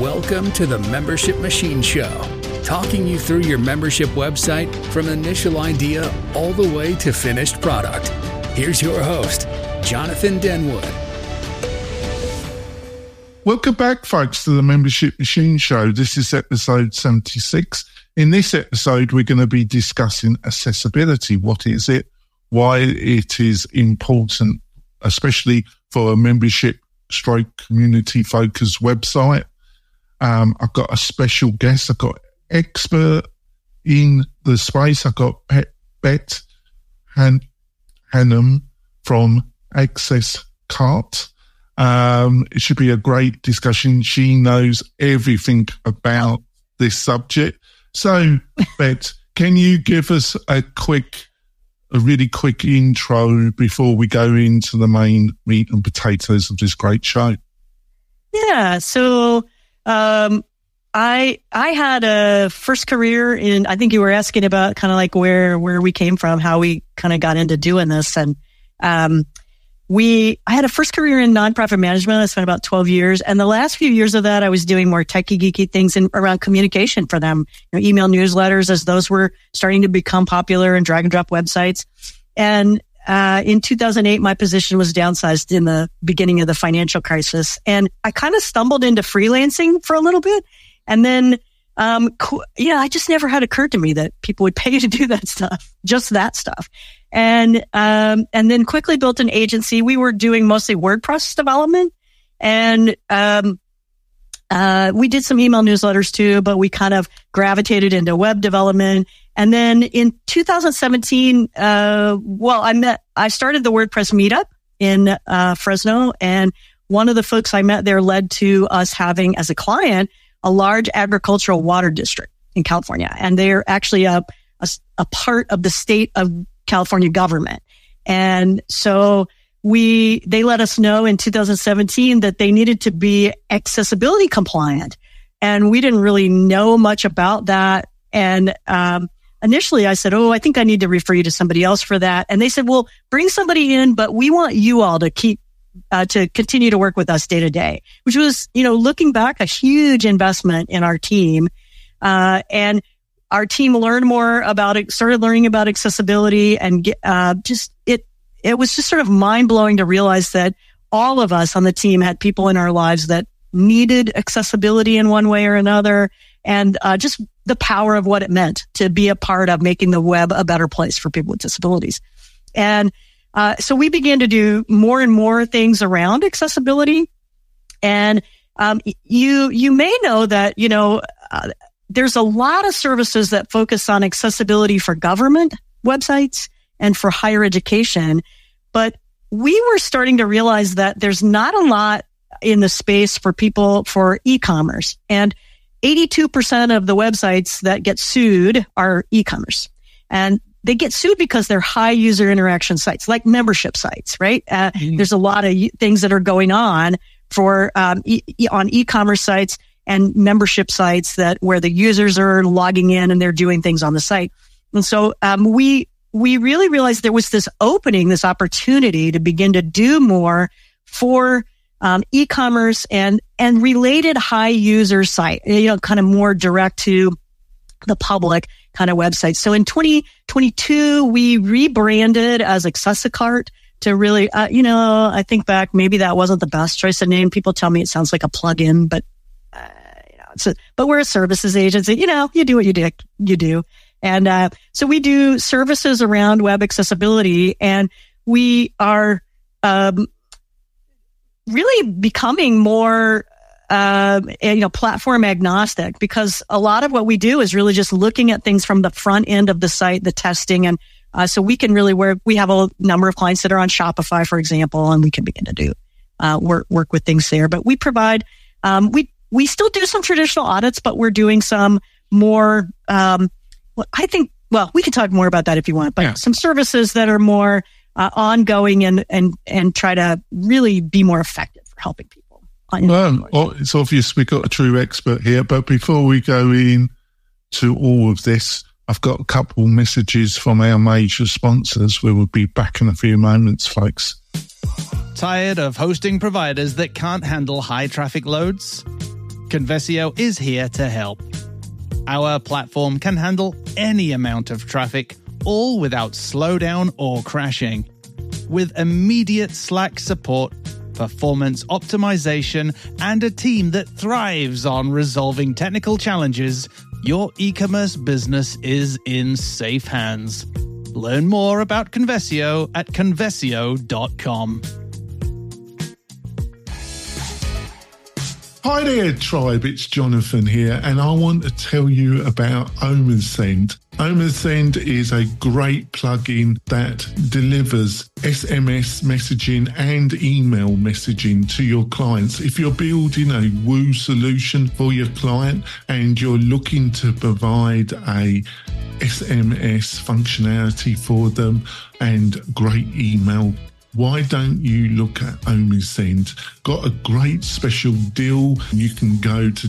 Welcome to the Membership Machine Show, talking you through your membership website from initial idea all the way to finished product. Here's your host, Jonathan Denwood. Welcome back, folks, to the Membership Machine Show. This is episode 76. In this episode, we're going to be discussing accessibility. What is it? Why it is important, especially for a membership/community-focused website. I've got a special guest. I've got expert in the space. I've got Beth Hannum from AccessCart. It should be a great discussion. She knows everything about this subject. So, Beth, can you give us a really quick intro before we go into the main meat and potatoes of this great show? Yeah. So, I had a first career in, I think you were asking about kind of like where we came from, how we kind of got into doing this. And, I had a first career in nonprofit management. I spent about 12 years. And the last few years of that, I was doing more techie geeky things around communication for them, email newsletters as those were starting to become popular and drag and drop websites. And, in 2008, my position was downsized in the beginning of the financial crisis. And I kind of stumbled into freelancing for a little bit. And then, it just never had occurred to me that people would pay you to do that stuff, just that stuff. And then quickly built an agency. We were doing mostly WordPress development, and we did some email newsletters too, but we kind of gravitated into web development. And then in 2017, I started the WordPress meetup in Fresno, and one of the folks I met there led to us having as a client a large agricultural water district in California, and they're actually a part of the state of California government. And so they let us know in 2017 that they needed to be accessibility compliant. And we didn't really know much about that. And, initially I said, I think I need to refer you to somebody else for that. And they said, well, bring somebody in, but we want you all to to continue to work with us day to day, which was, looking back, a huge investment in our team. And our team learned more about it, started learning about accessibility, and it was just sort of mind blowing to realize that all of us on the team had people in our lives that needed accessibility in one way or another, and just the power of what it meant to be a part of making the web a better place for people with disabilities. And so we began to do more and more things around accessibility. And you may know that there's a lot of services that focus on accessibility for government websites and for higher education. But we were starting to realize that there's not a lot in the space for people for e-commerce. And 82% of the websites that get sued are e-commerce. And they get sued because they're high user interaction sites, like membership sites, right? There's a lot of things that are going on for on e-commerce sites and membership sites where the users are logging in and they're doing things on the site. And so, we really realized there was this opening, this opportunity to begin to do more for, e-commerce and related high user site, kind of more direct to the public kind of websites. So in 2022, we rebranded as AccessCart to really, I think back, maybe that wasn't the best choice of name. People tell me it sounds like a plug-in, but but we're a services agency. You do what you do. And so we do services around web accessibility, and we are really becoming more platform agnostic, because a lot of what we do is really just looking at things from the front end of the site, the testing, and so we can really we have a number of clients that are on Shopify, for example, and we can begin to do work with things there. But we provide we still do some traditional audits, but we're doing some more, we can talk more about that if you want, but some services that are more ongoing and try to really be more effective for helping people. It's obvious we've got a true expert here, but before we go in to all of this, I've got a couple messages from our major sponsors. We will be back in a few moments, folks. Tired of hosting providers that can't handle high traffic loads? Conversio is here to help. Our platform can handle any amount of traffic, all without slowdown or crashing. With immediate Slack support, performance optimization, and a team that thrives on resolving technical challenges, your e-commerce business is in safe hands. Learn more about Conversio at conversio.com. Hi there, tribe. It's Jonathan here, and I want to tell you about OmaSend. OmaSend is a great plugin that delivers SMS messaging and email messaging to your clients. If you're building a Woo solution for your client and you're looking to provide a SMS functionality for them and great email, why don't you look at OmaSend? Got a great special deal. You can go to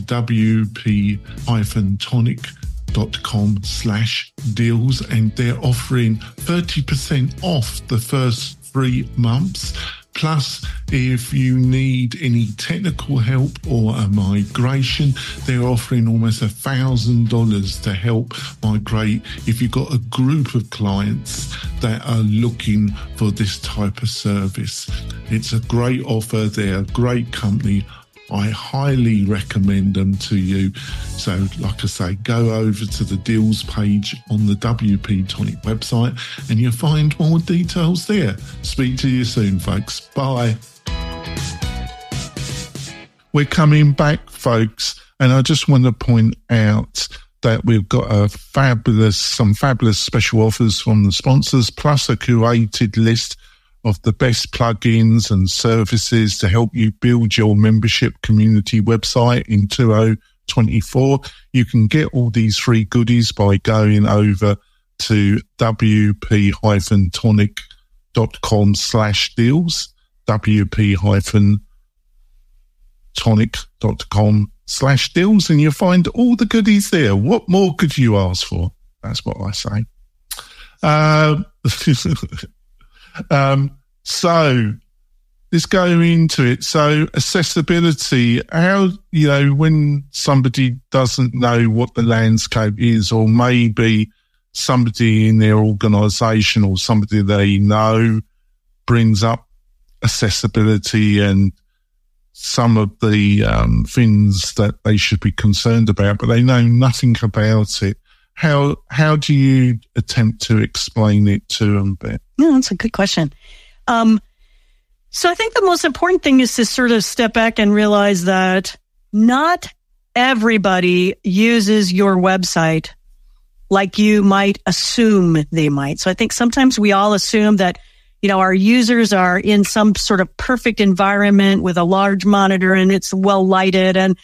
wp-tonic.com/deals and they're offering 30% off the first 3 months. Plus, if you need any technical help or a migration, they're offering almost $1,000 to help migrate if you've got a group of clients that are looking for this type of service. It's a great offer. They're a great company. I highly recommend them to you. So, like I say, go over to the deals page on the WP Tonic website and you'll find more details there. Speak to you soon, folks. Bye. We're coming back, folks, and I just want to point out that we've got some fabulous special offers from the sponsors, plus a curated list of the best plugins and services to help you build your membership community website in 2024. You can get all these free goodies by going over to wp-tonic.com/deals, wp-tonic.com/deals, and you'll find all the goodies there. What more could you ask for? That's what I say. So let's go into it. So accessibility, how, when somebody doesn't know what the landscape is, or maybe somebody in their organization or somebody they know brings up accessibility and some of the things that they should be concerned about, but they know nothing about it. How do you attempt to explain it to them, Beth? Yeah, that's a good question. So I think the most important thing is to sort of step back and realize that not everybody uses your website like you might assume they might. So I think sometimes we all assume that, our users are in some sort of perfect environment with a large monitor and it's well lighted and,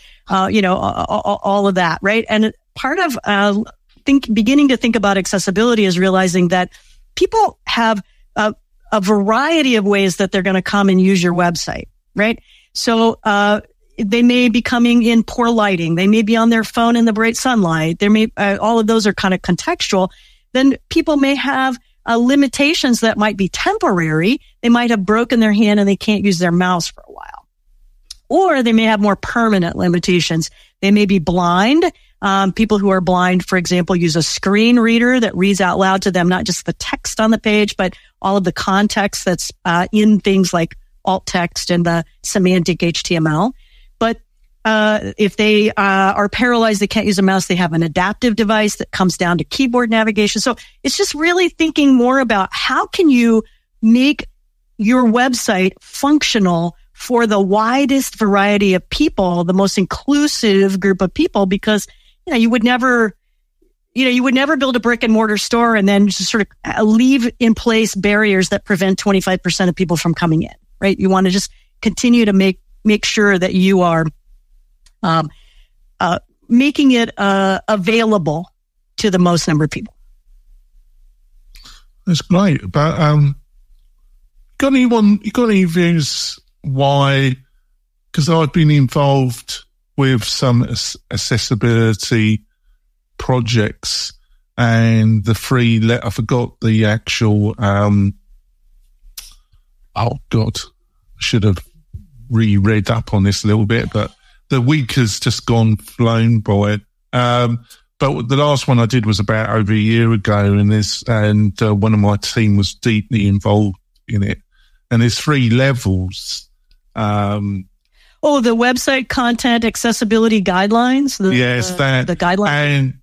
all of that, right? And part of, beginning to think about accessibility is realizing that people have a variety of ways that they're going to come and use your website, right? So, they may be coming in poor lighting. They may be on their phone in the bright sunlight. There may, all of those are kind of contextual. Then people may have limitations that might be temporary. They might have broken their hand and they can't use their mouse for a while. Or they may have more permanent limitations. They may be blind. People who are blind, for example, use a screen reader that reads out loud to them, not just the text on the page, but all of the context that's in things like alt text and the semantic HTML. But if they are paralyzed, they can't use a mouse, they have an adaptive device that comes down to keyboard navigation. So it's just really thinking more about how can you make your website functional for the widest variety of people, the most inclusive group of people, because you would never build a brick and mortar store and then just sort of leave in place barriers that prevent 25% of people from coming in, right? You want to just continue to make sure that you are making it available to the most number of people. That's great. But you got any views why? Because I've been involved with some accessibility projects and the free I forgot the actual should have reread up on this a little bit, but the week has just flown by. But the last one I did was about over a year ago, and one of my team was deeply involved in it. And there's 3 levels. The website content accessibility guidelines. The guidelines, and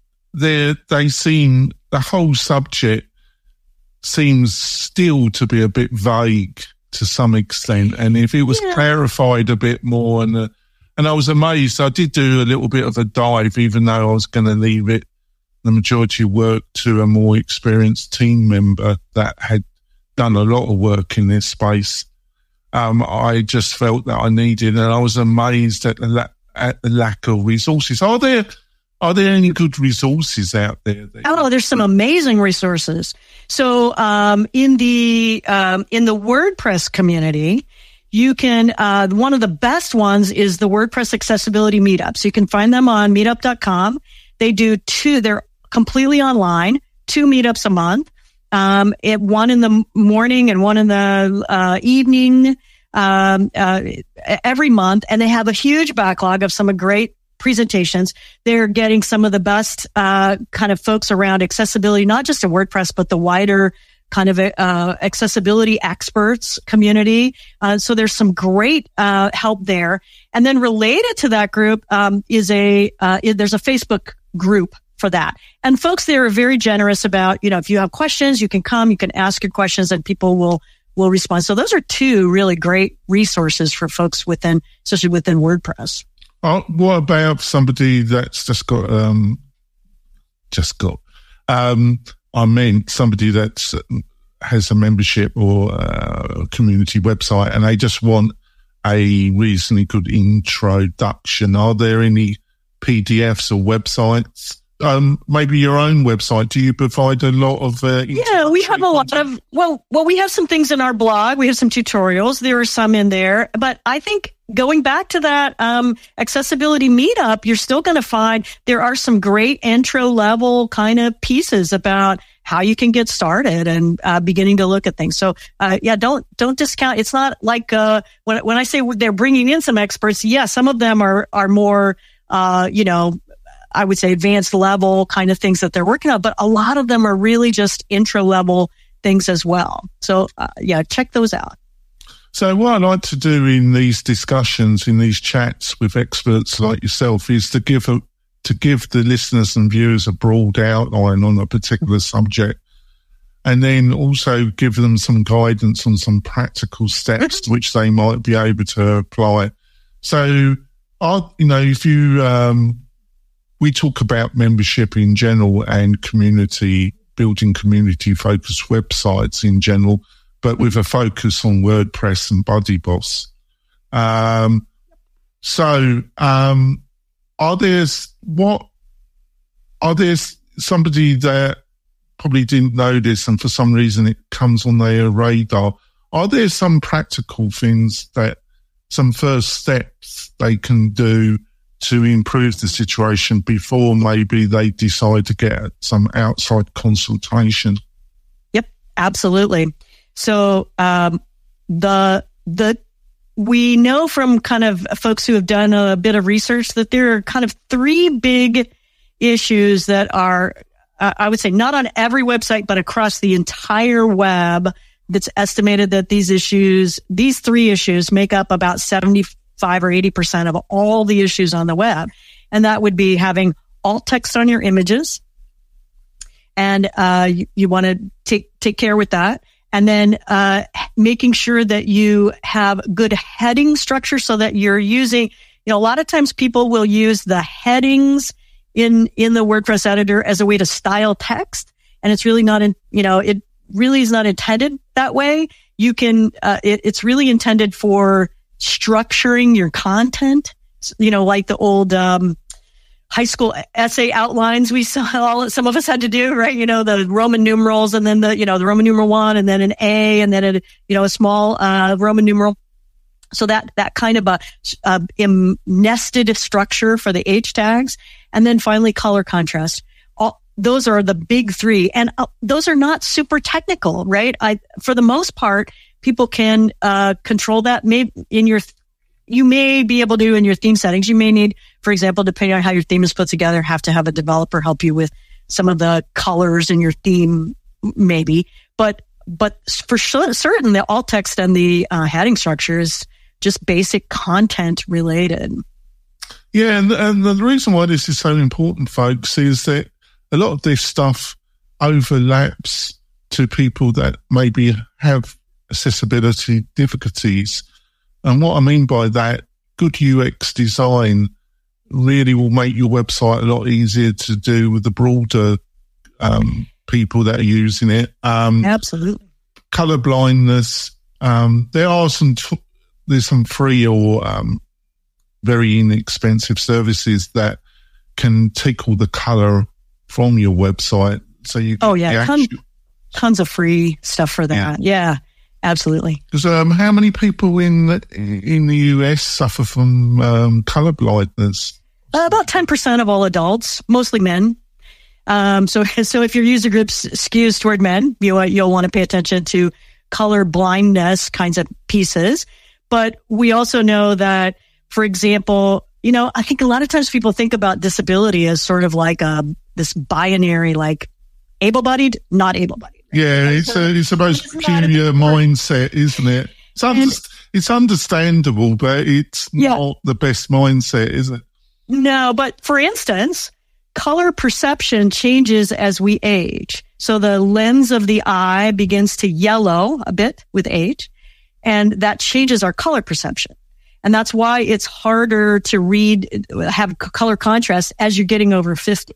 the whole subject seems still to be a bit vague to some extent. And if it was clarified a bit more, and I was amazed. I did do a little bit of a dive, even though I was going to leave it the majority of work to a more experienced team member that had done a lot of work in this space. I just felt that I needed, and I was amazed at the lack of resources. Are there any good resources out there? There's some amazing resources. So, in the WordPress community, you can, one of the best ones is the WordPress accessibility meetups. You can find them on meetup.com. They do 2, they're completely online, 2 meetups a month. One in the morning and one in the evening, every month. And they have a huge backlog of some great presentations. They're getting some of the best, kind of folks around accessibility, not just in WordPress, but the wider kind of, accessibility experts community. So there's some great, help there. And then related to that group, there's a Facebook group for that. And folks there are very generous about, if you have questions, you can come, you can ask your questions, and people will respond. So those are 2 really great resources for folks especially within WordPress. What about somebody that's somebody that has a membership or a community website, and they just want a reasonably good introduction? Are there any PDFs or websites? Maybe your own website. Do you provide a lot of? We have a lot of. Well, we have some things in our blog. We have some tutorials. There are some in there, but I think going back to that accessibility meetup, you're still going to find there are some great intro level kind of pieces about how you can get started and beginning to look at things. So don't discount. It's not like when I say they're bringing in some experts. Some of them are more I would say advanced level kind of things that they're working on, but a lot of them are really just intro level things as well. So check those out. So what I like to do in these discussions, in these chats with experts like yourself, is to give the listeners and viewers a broad outline on a particular subject, and then also give them some guidance on some practical steps which they might be able to apply. So, if you we talk about membership in general and building community-focused websites in general, but with a focus on WordPress and BuddyBoss. Are there somebody that probably didn't know this and for some reason it comes on their radar? Are there some practical things some first steps they can do to improve the situation before maybe they decide to get some outside consultation? Yep, absolutely. So, we know from kind of folks who have done a bit of research that there are kind of 3 big issues that are, I would say, not on every website, but across the entire web. That's estimated that these 3 issues make up about 75 or 80% of all the issues on the web. And that would be having alt text on your images. And, you want to take care with that. And then, making sure that you have good heading structure so that you're using, a lot of times people will use the headings in the WordPress editor as a way to style text. And it's really not it really is not intended that way. You can, it's really intended for structuring your content, like the old, high school essay outlines some of us had to do, right? The Roman numerals and then the Roman numeral 1 and then an A and then a small, Roman numeral. So that kind of a nested structure for the H tags. And then finally color contrast. Those are the big 3. And those are not super technical, right? For the most part, people can, control that maybe in you may be able to in your theme settings. You may need, for example, depending on how your theme is put together, have to have a developer help you with some of the colors in your theme, maybe. But for certain, the alt text and the heading structure is just basic content related. Yeah, and the reason why this is so important, folks, is that a lot of this stuff overlaps to people that maybe have accessibility difficulties. And what I mean by that, good UX design really will make your website a lot easier to do with the broader people that are using it. Absolutely. Color blindness. There's some free or very inexpensive services that can take all the color from your website. So you tons of free stuff for that. Yeah, absolutely. Because how many people in the US suffer from color blindness? About 10% of all adults, mostly men. So if your user group skews toward men, you'll want to pay attention to color blindness kinds of pieces. But we also know that, for example, I think a lot of times people think about disability as sort of like this binary, like able-bodied, not able-bodied. Right? Yeah, it's the most peculiar mindset, isn't it? It's understandable, but it's not the best mindset, is it? No, but for instance, color perception changes as we age. So the lens of the eye begins to yellow a bit with age, and that changes our color perception. And that's why it's harder to have color contrast as you're getting over 50.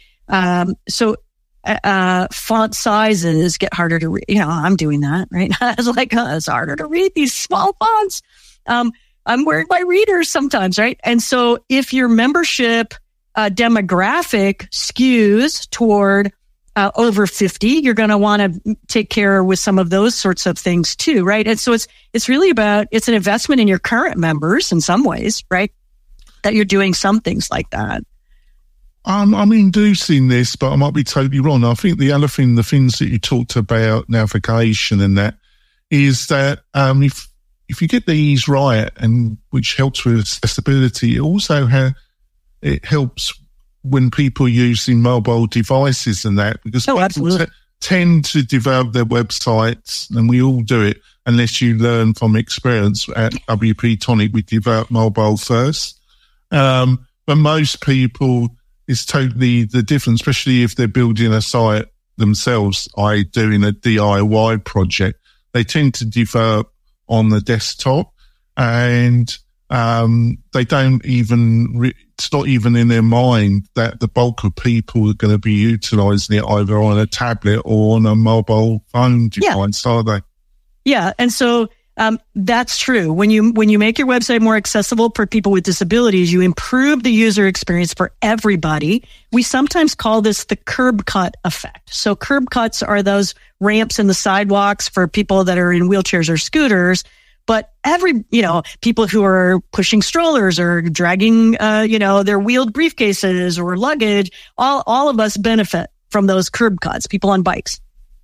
Font sizes get harder to read. I'm doing that, right? I was like, it's harder to read these small fonts. I'm wearing my readers sometimes, right? And so if your membership demographic skews toward over 50, you're going to want to take care with some of those sorts of things too, right? And so it's really it's an investment in your current members in some ways, right? That you're doing some things like that. I'm inducing this, but I might be totally wrong. I think the other thing, the things that you talked about, navigation and that, is that if you get these right, and which helps with accessibility, it also it helps when people are using mobile devices and that, because people tend to develop their websites, and we all do it, unless you learn from experience. At WP Tonic, we develop mobile first. But most people, it's totally the difference, especially if they're building a site themselves, doing a DIY project. They tend to develop on the desktop, and they don't even, it's not even in their mind that the bulk of people are going to be utilizing it either on a tablet or on a mobile phone device, are they? Yeah. And so that's true. When you make your website more accessible for people with disabilities, you improve the user experience for everybody. We sometimes call this the curb cut effect. So curb cuts are those ramps in the sidewalks for people that are in wheelchairs or scooters. But people who are pushing strollers or dragging, their wheeled briefcases or luggage, all of us benefit from those curb cuts, people on bikes.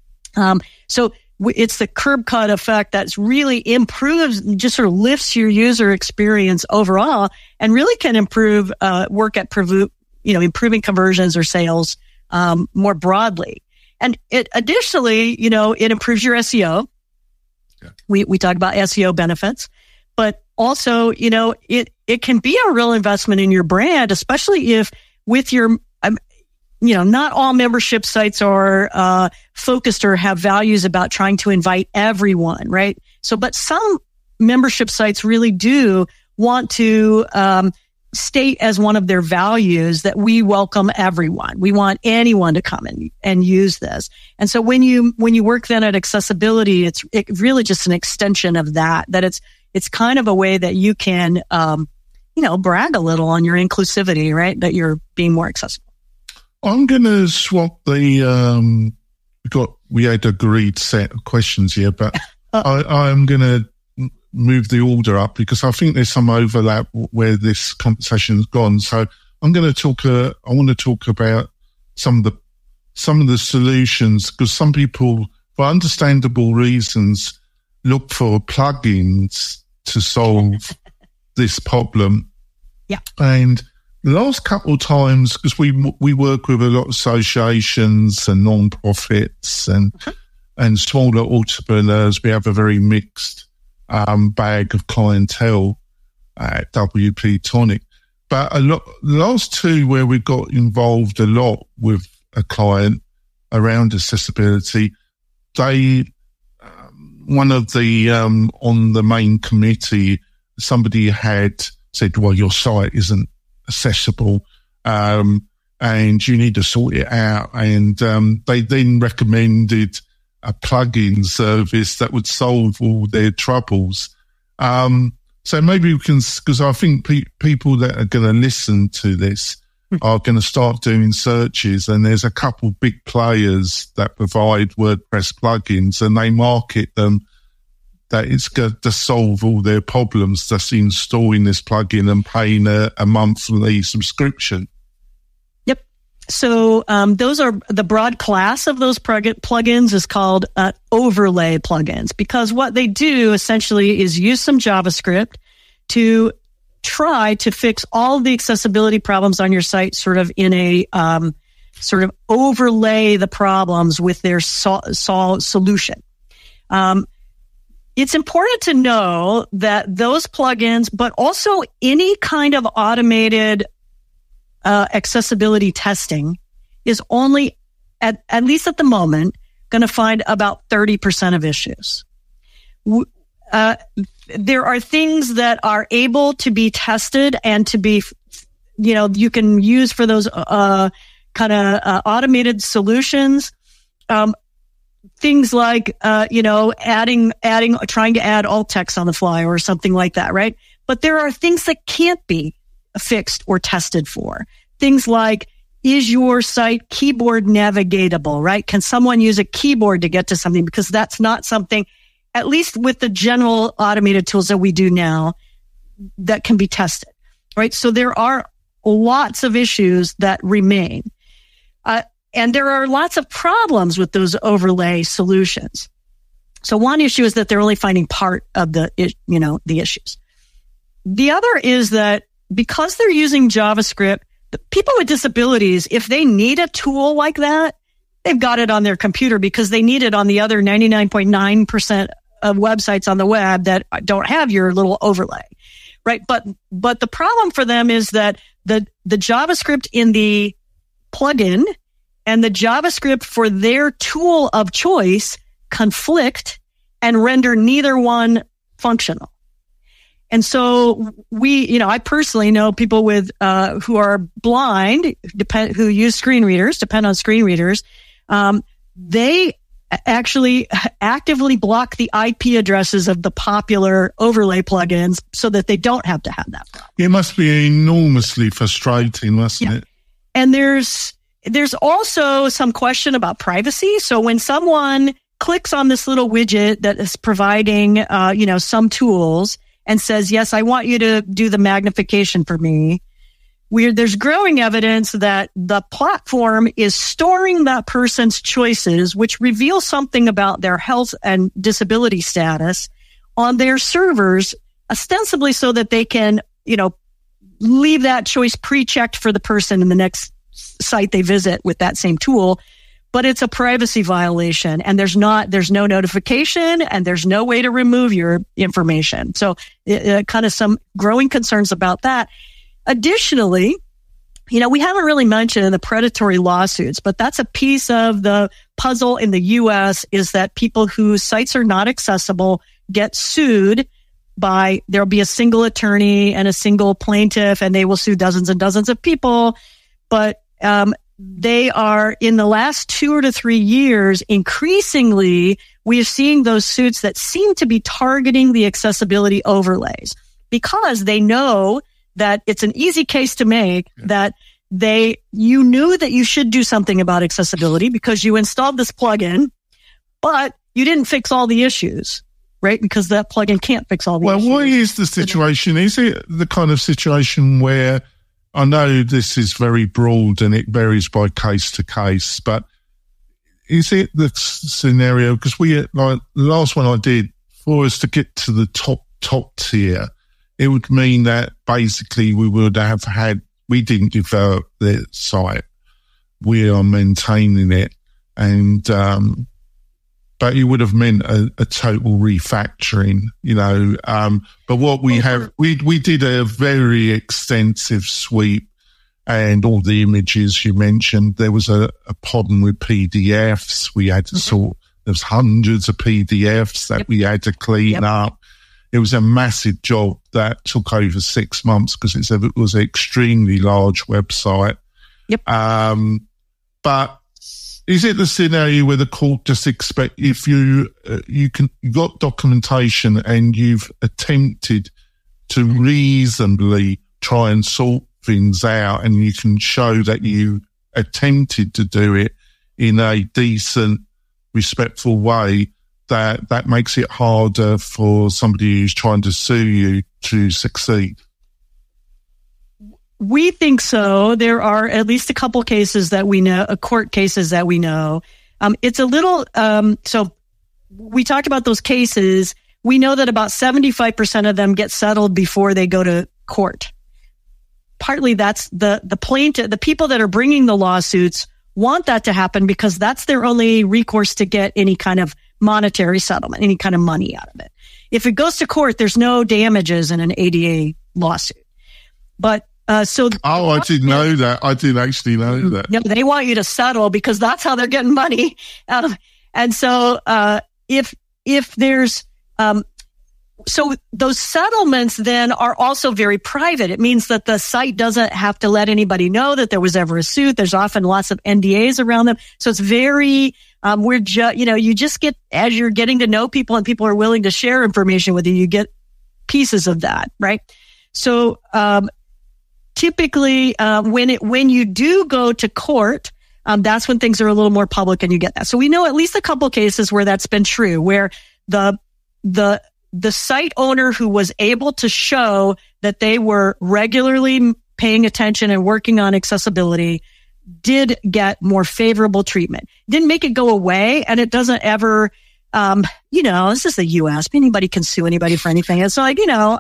So it's the curb cut effect that's really improves, just sort of lifts your user experience overall, and really can improve, work at, improving conversions or sales, more broadly. And it additionally, it improves your SEO. We talk about SEO benefits, but also, it can be a real investment in your brand, especially if with your, not all membership sites are focused or have values about trying to invite everyone, right? So, but some membership sites really do want to state as one of their values that we welcome everyone. We want anyone to come and use this. And so when you work then at accessibility, it's really just an extension of that it's kind of a way that you can, brag a little on your inclusivity, right? That you're being more accessible. I'm going to swap we had agreed set of questions here, but I'm going to move the order up because I think there's some overlap where this conversation's gone. So I'm going to talk. I want to talk about some of the solutions, because some people, for understandable reasons, look for plugins to solve this problem. Yeah. And the last couple of times, because we work with a lot of associations and non-profits and smaller entrepreneurs, we have a very mixed bag of clientele at WP Tonic. But the last two where we got involved a lot with a client around accessibility, one of the on the main committee, somebody had said, well, your site isn't accessible and you need to sort it out. And they then recommended a plugin service that would solve all their troubles. So maybe we can, because I think people that are going to listen to this are going to start doing searches, and there's a couple big players that provide WordPress plugins, and they market them that it's going to solve all their problems, just installing this plugin and paying a monthly subscription. Yep. So those are the broad class of those plugins is called overlay plugins, because what they do essentially is use some JavaScript to try to fix all the accessibility problems on your site, sort of in a sort of overlay the problems with their solution. It's important to know that those plugins, but also any kind of automated accessibility testing, is only, at least at the moment, going to find about 30% of issues. There are things that are able to be tested and to be, you can use for those kind of automated solutions. Things like, trying to add alt text on the fly or something like that, right? But there are things that can't be fixed or tested for. Things like, is your site keyboard navigatable, right? Can someone use a keyboard to get to something? Because that's not something, at least with the general automated tools that we do now, that can be tested, right? So there are lots of issues that remain. And there are lots of problems with those overlay solutions. So one issue is that they're only finding part of the issues. The other is that because they're using JavaScript, the people with disabilities, if they need a tool like that, they've got it on their computer because they need it on the other 99.9% of websites on the web that don't have your little overlay, right? But the problem for them is that the JavaScript in the plugin and the JavaScript for their tool of choice conflict and render neither one functional. And so I personally know people with, who are blind, who use screen readers, depend on screen readers. They actually actively block the IP addresses of the popular overlay plugins so that they don't have to have that problem. It must be enormously frustrating, mustn't it? And there's also some question about privacy. So when someone clicks on this little widget that is providing, some tools and says, yes, I want you to do the magnification for me, there's growing evidence that the platform is storing that person's choices, which reveal something about their health and disability status, on their servers, ostensibly so that they can, leave that choice pre-checked for the person in the next site they visit with that same tool. But it's a privacy violation, and there's no notification, and there's no way to remove your information. So kind of some growing concerns about that. Additionally, we haven't really mentioned the predatory lawsuits, but that's a piece of the puzzle in the U.S. is that people whose sites are not accessible get sued there'll be a single attorney and a single plaintiff, and they will sue dozens and dozens of people. But they are, in the last 2 to 3 years, increasingly, we are seeing those suits that seem to be targeting the accessibility overlays because they know that it's an easy case to make, that you knew that you should do something about accessibility because you installed this plugin, but you didn't fix all the issues, right? Because that plugin can't fix all the issues. Well, what is the situation? Is it the kind of situation where, I know this is very broad and it varies by case to case, but is it the scenario, because the last one I did, for us to get to the top tier, it would mean that basically we didn't develop the site. We are maintaining it. And, but it would have meant a total refactoring, but what we have, we did a very extensive sweep, and all the images you mentioned, there was a problem with PDFs. We had to there's hundreds of PDFs that we had to clean up. It was a massive job that took over 6 months because it was an extremely large website. But is it the scenario where the court just expect if you got documentation and you've attempted to reasonably try and sort things out, and you can show that you attempted to do it in a decent, respectful way, that makes it harder for somebody who's trying to sue you to succeed? We think so. There are at least a couple cases that we know, court cases that we know. It's a little, so we talked about those cases. We know that about 75% of them get settled before they go to court. Partly that's the plaintiff, the people that are bringing the lawsuits want that to happen because that's their only recourse to get any kind of monetary settlement, any kind of money out of it. If it goes to court, there's no damages in an ADA lawsuit. But I didn't know that. I didn't actually know that. Yeah, they want you to settle because that's how they're getting money. And so if there's so those settlements then are also very private. It means that the site doesn't have to let anybody know that there was ever a suit. There's often lots of NDAs around them. So it's very, you just get, as you're getting to know people and people are willing to share information with you, you get pieces of that, right? So, typically, when you do go to court, that's when things are a little more public and you get that. So we know at least a couple cases where that's been true, where the site owner who was able to show that they were regularly paying attention and working on accessibility did get more favorable treatment. Didn't make it go away, and it doesn't ever, this is the U.S. Anybody can sue anybody for anything. It's like,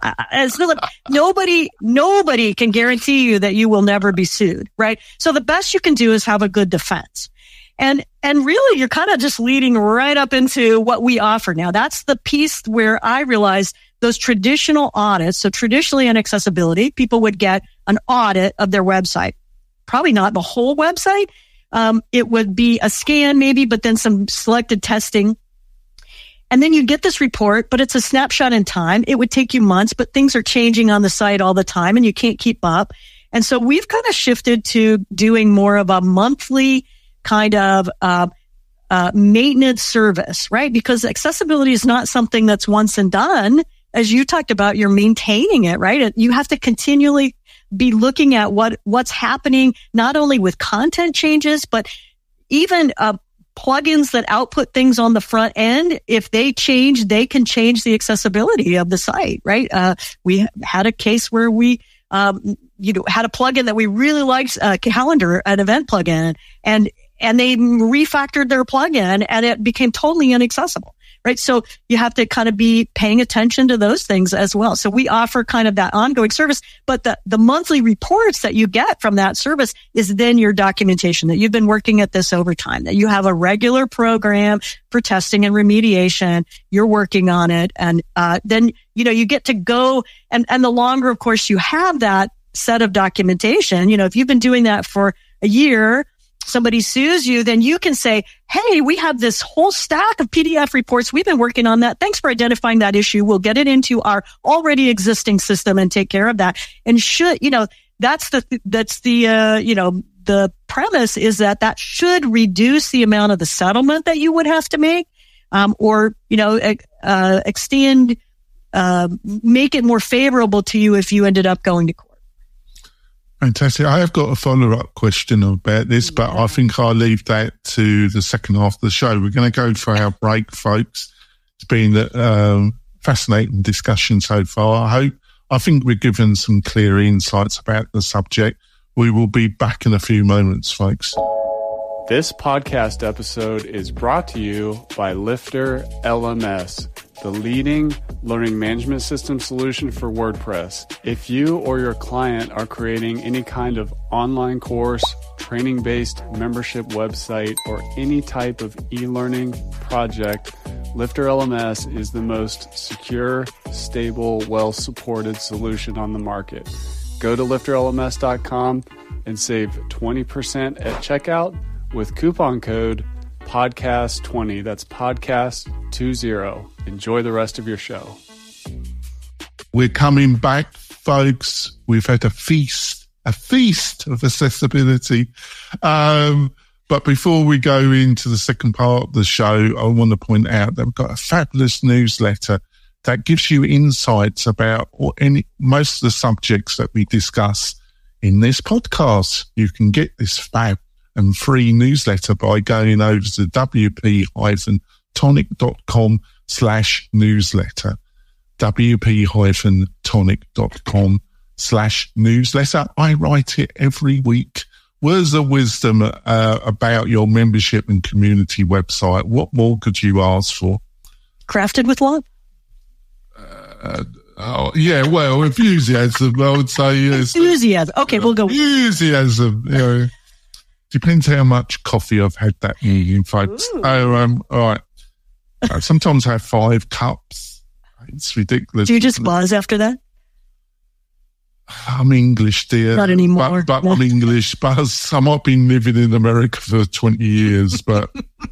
nobody can guarantee you that you will never be sued, right? So the best you can do is have a good defense. And really, you're kind of just leading right up into what we offer now. That's the piece where I realized those traditional audits. So traditionally in accessibility, people would get an audit of their website. Probably not the whole website. It would be a scan maybe, but then some selected testing. And then you get this report, but it's a snapshot in time. It would take you months, but things are changing on the site all the time and you can't keep up. And so we've kind of shifted to doing more of a monthly kind of maintenance service, right? Because accessibility is not something that's once and done. As you talked about, you're maintaining it, right? You have to continually be looking at what's happening, not only with content changes, but even plugins that output things on the front end. If they change, they can change the accessibility of the site, right? We had a case where we had a plugin that we really liked, calendar, an event plugin, and they refactored their plugin and it became totally inaccessible, right? So you have to kind of be paying attention to those things as well. So we offer kind of that ongoing service, but the monthly reports that you get from that service is then your documentation that you've been working at this over time, that you have a regular program for testing and remediation. You're working on it. And, then, you get to go and the longer, of course, you have that set of documentation, if you've been doing that for a year, somebody sues you, then you can say, hey, we have this whole stack of PDF reports. We've been working on that. Thanks for identifying that issue. We'll get it into our already existing system and take care of that. And that's the premise is that should reduce the amount of the settlement that you would have to make, extend, make it more favorable to you if you ended up going to court. Fantastic. I have got a follow-up question about this, but I think I'll leave that to the second half of the show. We're going to go for our break, folks. It's been a fascinating discussion so far. I think we've given some clear insights about the subject. We will be back in a few moments, folks. This podcast episode is brought to you by Lifter LMS. the leading learning management system solution for WordPress. If you or your client are creating any kind of online course, training-based membership website, or any type of e-learning project, Lifter LMS is the most secure, stable, well-supported solution on the market. Go to lifterlms.com and save 20% at checkout with coupon code podcast20. That's podcast20. Enjoy the rest of your show. We're coming back, folks. We've had a feast of accessibility. But before we go into the second part of the show, I want to point out that we've got a fabulous newsletter that gives you insights about most of the subjects that we discuss in this podcast. You can get this fab and free newsletter by going over to wp-tonic.com/newsletter. wp-tonic.com/newsletter. I write it every week. Words of wisdom about your membership and community website. What more could you ask for? Crafted with love. Enthusiasm, I would say. Yes. Enthusiasm. Okay, we'll go. Enthusiasm. Depends how much coffee I've had that morning, folks. All right. Sometimes I have 5 cups. It's ridiculous. Do you just buzz after that? I'm English, dear. Not anymore. But I'm English. Buzz. I might have been living in America for 20 years, but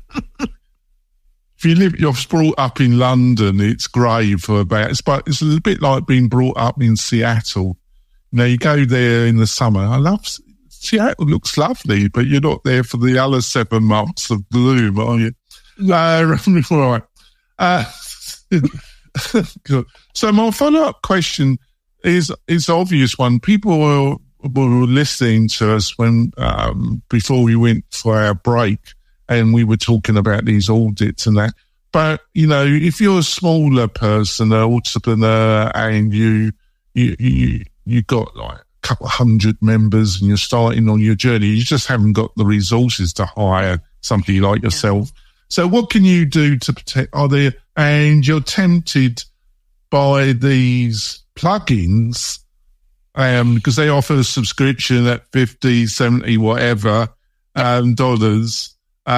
if you're brought up in London, it's grey for about. It's a little bit like being brought up in Seattle. You go there in the summer. I love Seattle. Looks lovely, but you're not there for the other 7 months of gloom, are you? Right. So my follow-up question is obvious one. People were listening to us when before we went for our break, and we were talking about these audits and that. But if you're a smaller person, an entrepreneur, and you got like a couple of 100 members, and you're starting on your journey, you just haven't got the resources to hire somebody like yourself. So what can you do to protect? And you're tempted by these plugins, because they offer a subscription at $50, $70, whatever, dollars.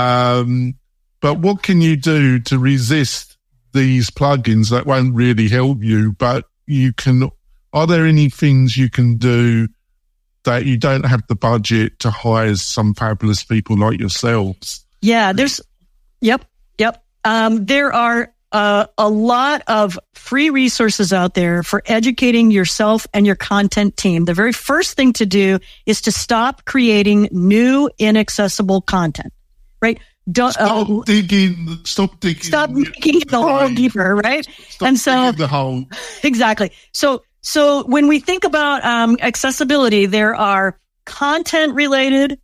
But what can you do to resist these plugins that won't really help you, but are there any things you can do that you don't have the budget to hire some fabulous people like yourselves? Yeah, Yep. There are a lot of free resources out there for educating yourself and your content team. The very first thing to do is to stop creating new, inaccessible content, right? Stop digging. Stop making the hole deeper, right? Digging the hole. Exactly. So when we think about accessibility, there are content-related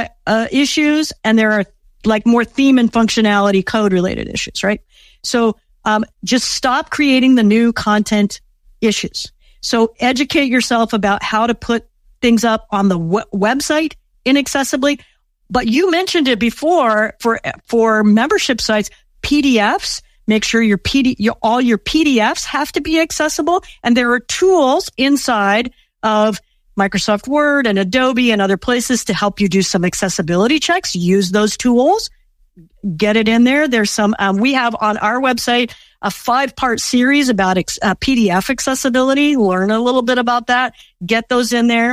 issues, and there are like more theme and functionality code-related issues, right? So just stop creating the new content issues. So educate yourself about how to put things up on the website inaccessibly. But you mentioned it before for membership sites, PDFs. Make sure all your PDFs have to be accessible. And there are tools inside of Microsoft Word and Adobe and other places to help you do some accessibility checks. Use those tools. Get it in there. There's some, we have on our website a 5-part series about PDF accessibility. Learn a little bit about that. Get those in there.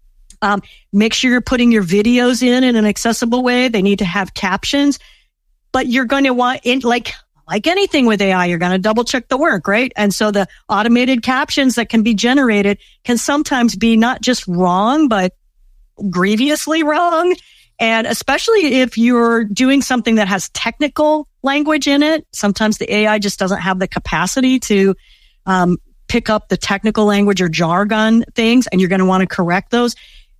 Make sure you're putting your videos in an accessible way. They need to have captions, but you're going to want like anything with AI, you're going to double check the work, right? And so the automated captions that can be generated can sometimes be not just wrong, but grievously wrong. And especially if you're doing something that has technical language in it, sometimes the AI just doesn't have the capacity to pick up the technical language or jargon things, and you're going to want to correct those.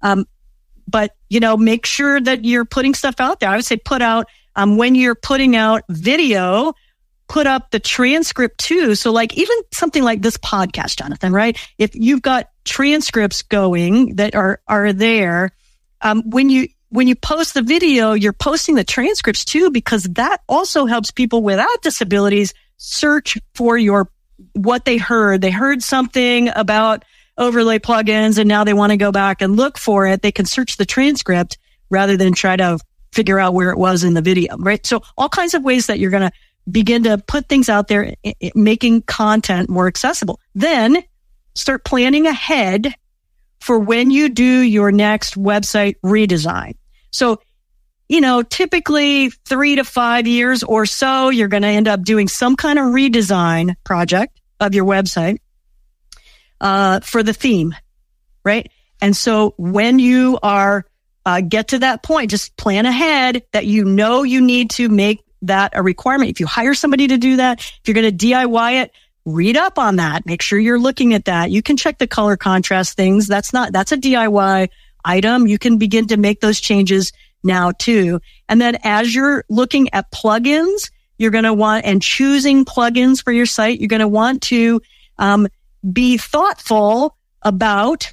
But, make sure that you're putting stuff out there. I would say put out, when you're putting out video, put up the transcript too. So like even something like this podcast, Jonathan, right? If you've got transcripts going that are there, when you post the video, you're posting the transcripts too, because that also helps people without disabilities search for what they heard. They heard something about overlay plugins and now they want to go back and look for it. They can search the transcript rather than try to figure out where it was in the video, right? So all kinds of ways that you're going to begin to put things out there, making content more accessible. Then start planning ahead for when you do your next website redesign. So, typically 3 to 5 years or so, you're going to end up doing some kind of redesign project of your website for the theme, right? And so when you are get to that point, just plan ahead that you need to make that a requirement. If you hire somebody to do that, if you're going to DIY it, read up on that. Make sure you're looking at that. You can check the color contrast things. That's a DIY item. You can begin to make those changes now too. And then as you're looking at plugins, you're going to want, and choosing plugins for your site, you're going to want to be thoughtful about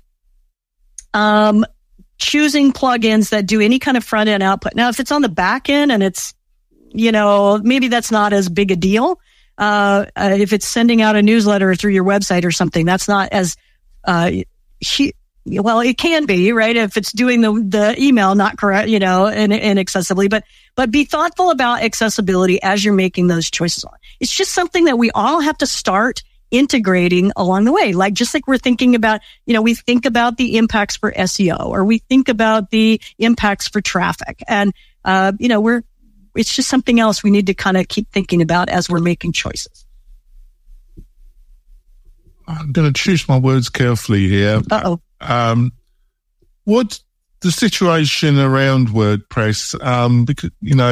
choosing plugins that do any kind of front end output. Now, if it's on the back end and it's, maybe that's not as big a deal. If it's sending out a newsletter through your website or something, that's not as, well, it can be, right? If it's doing the email not correct, inaccessibly, but be thoughtful about accessibility as you're making those choices. It's just something that we all have to start integrating along the way. Just like we're thinking about, we think about the impacts for SEO, or we think about the impacts for traffic. And, it's just something else we need to kind of keep thinking about as we're making choices. I'm going to choose my words carefully here. Uh-oh. What's the situation around WordPress? Because,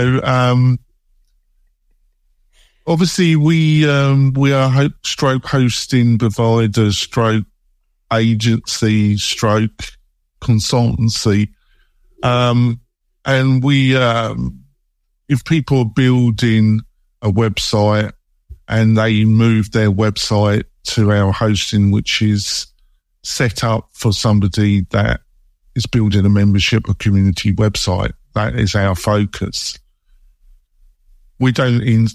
obviously we are stroke hosting provider, stroke agency, stroke consultancy. And we, if people are building a website and they move their website to our hosting, which is set up for somebody that is building a membership or community website, that is our focus. We don't,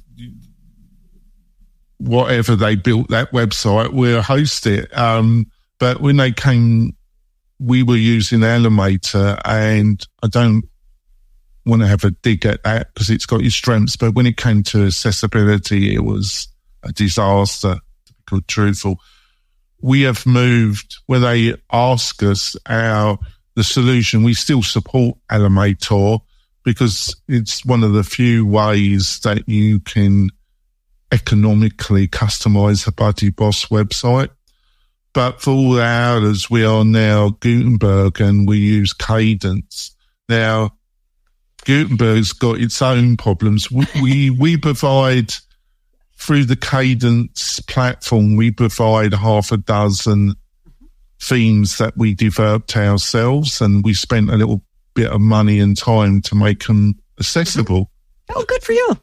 whatever they built that website, we'll host it. But when they came, we were using Elementor, and I don't want to have a dig at that because it's got its strengths, but when it came to accessibility, it was a disaster, to be truthful. We have moved, where they ask us the solution, we still support Elementor because it's one of the few ways that you can economically customize a Buddy Boss website. But for all our others, we are now Gutenberg and we use Cadence. Now, Gutenberg's got its own problems. We provide, through the Cadence platform, we provide 6 themes that we developed ourselves, and we spent a little bit of money and time to make them accessible. Oh, good for you.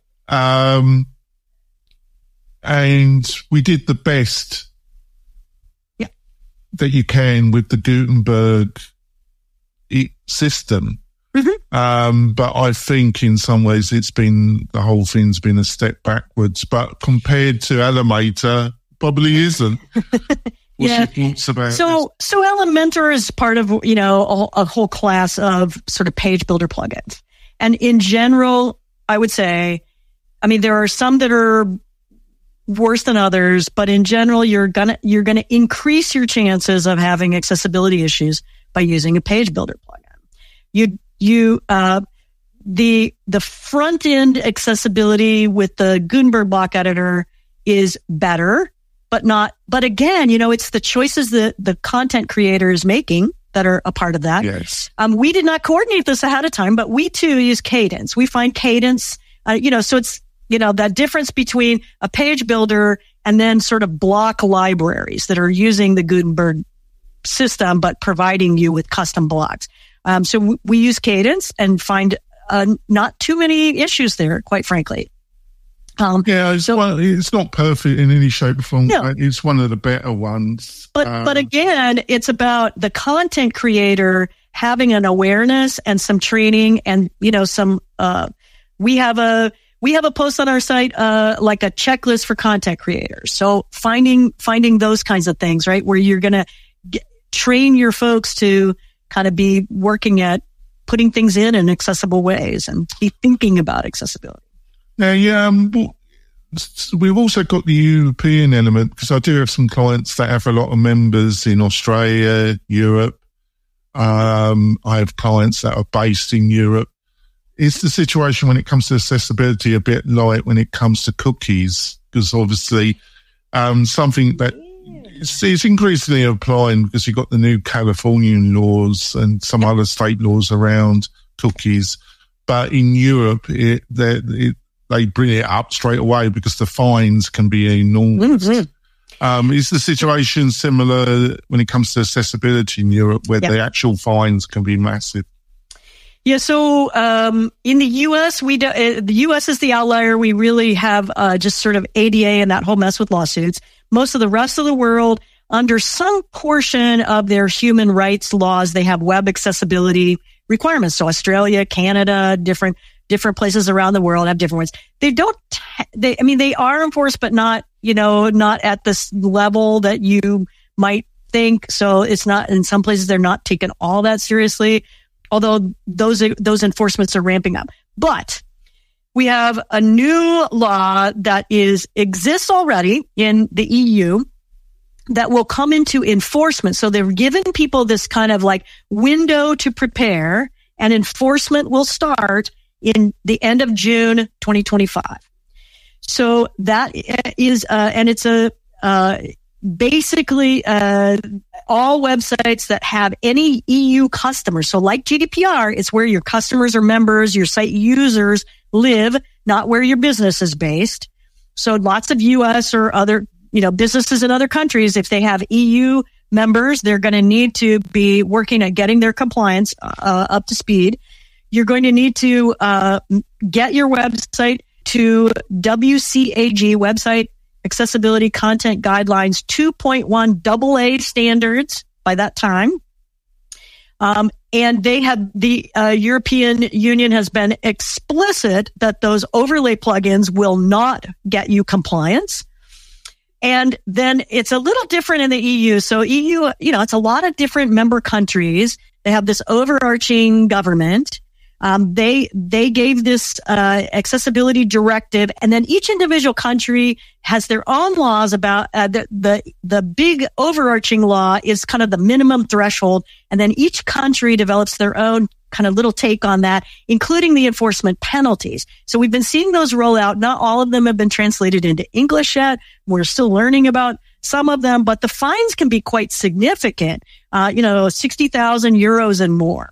And we did the best that you can with the Gutenberg system. Mm-hmm. But I think in some ways the whole thing's been a step backwards, but compared to Elementor, probably isn't. What's your thoughts about this? So Elementor is part of, a whole class of sort of page builder plugins. And in general, I would say, there are some that are worse than others, but in general, you're gonna increase your chances of having accessibility issues by using a page builder plugin. The front end accessibility with the Gutenberg block editor is better, but again, it's the choices that the content creator is making that are a part of that. Yes. We did not coordinate this ahead of time, but we too use Cadence. We find Cadence, so it's, that difference between a page builder and then sort of block libraries that are using the Gutenberg system, but providing you with custom blocks. So we use Cadence and find not too many issues there, quite frankly. It's not perfect in any shape or form. No. It's one of the better ones. But again, it's about the content creator having an awareness and some training and, we have we have a post on our site, like a checklist for content creators. So finding those kinds of things, right? Where you're going to train your folks to kind of be working at putting things in accessible ways and be thinking about accessibility. Now, we've also got the European element, because I do have some clients that have a lot of members in Australia, Europe. I have clients that are based in Europe. Is the situation when it comes to accessibility a bit like when it comes to cookies? Because obviously, something that it's increasingly applying, because you've got the new Californian laws and some other state laws around cookies. But in Europe, they bring it up straight away because the fines can be enormous. Mm-hmm. Is the situation similar when it comes to accessibility in Europe, where the actual fines can be massive? Yeah. So, in the U.S., the U.S. is the outlier. We really have, just sort of ADA and that whole mess with lawsuits. Most of the rest of the world, under some portion of their human rights laws, they have web accessibility requirements. So Australia, Canada, different places around the world have different ones. They are enforced, but not at this level that you might think. So it's not, in some places, they're not taken all that seriously, although those enforcements are ramping up. But we have a new law that exists already in the EU that will come into enforcement. So they're giving people this kind of like window to prepare, and enforcement will start in the end of June 2025. So that is, and it's basically all websites that have any EU customers. So like GDPR, it's where your customers or members, your site users live, not where your business is based. So lots of US or other, businesses in other countries, if they have EU members, they're going to need to be working at getting their compliance up to speed. You're going to need to get your website to WCAG, Website Accessibility Content Guidelines 2.1 AA standards by that time. And they have, the European Union has been explicit that those overlay plugins will not get you compliance. And then it's a little different in the EU. So EU, it's a lot of different member countries. They have this overarching government. They gave this accessibility directive, and then each individual country has their own laws about the big overarching law is kind of the minimum threshold, and then each country develops their own kind of little take on that, including the enforcement penalties. So we've been seeing those roll out. Not all of them have been translated into English yet. We're still learning about some of them, but the fines can be quite significant. 60,000 euros and more.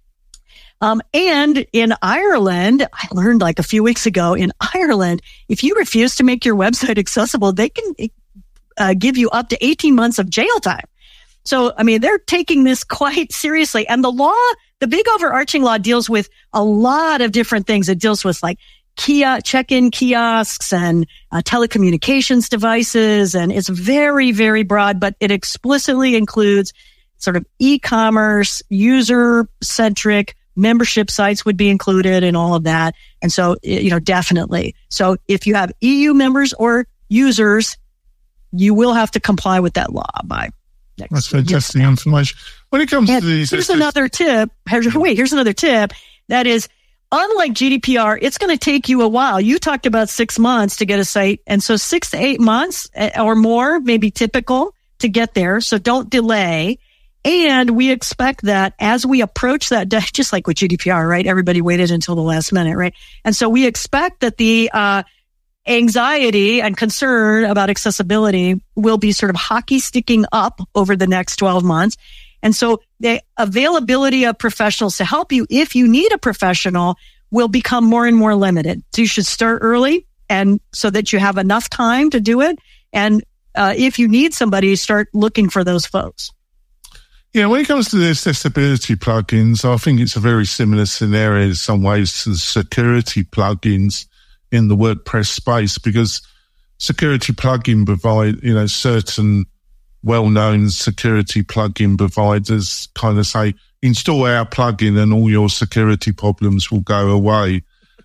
And in Ireland, I learned like a few weeks ago, in Ireland, if you refuse to make your website accessible, they can give you up to 18 months of jail time. So, they're taking this quite seriously. And the big overarching law deals with a lot of different things. It deals with like check-in kiosks and telecommunications devices. And it's very, very broad, but it explicitly includes sort of e-commerce, user-centric membership sites would be included in all of that. And so, definitely. So if you have EU members or users, you will have to comply with that law by next. That's fantastic information. When it comes to these, here's another tip. Here's another tip. That is, unlike GDPR, it's going to take you a while. You talked about 6 months to get a site. And so 6 to 8 months or more may be typical to get there. So don't delay. And we expect that as we approach that day, just like with GDPR, right? Everybody waited until the last minute, right? And so we expect that the anxiety and concern about accessibility will be sort of hockey sticking up over the next 12 months. And so the availability of professionals to help you, if you need a professional, will become more and more limited. So you should start early, and so that you have enough time to do it. And if you need somebody, start looking for those folks. Yeah, when it comes to the accessibility plugins, I think it's a very similar scenario in some ways to the security plugins in the WordPress space, because security plugin provide, certain well-known security plugin providers kind of say, install our plugin and all your security problems will go away.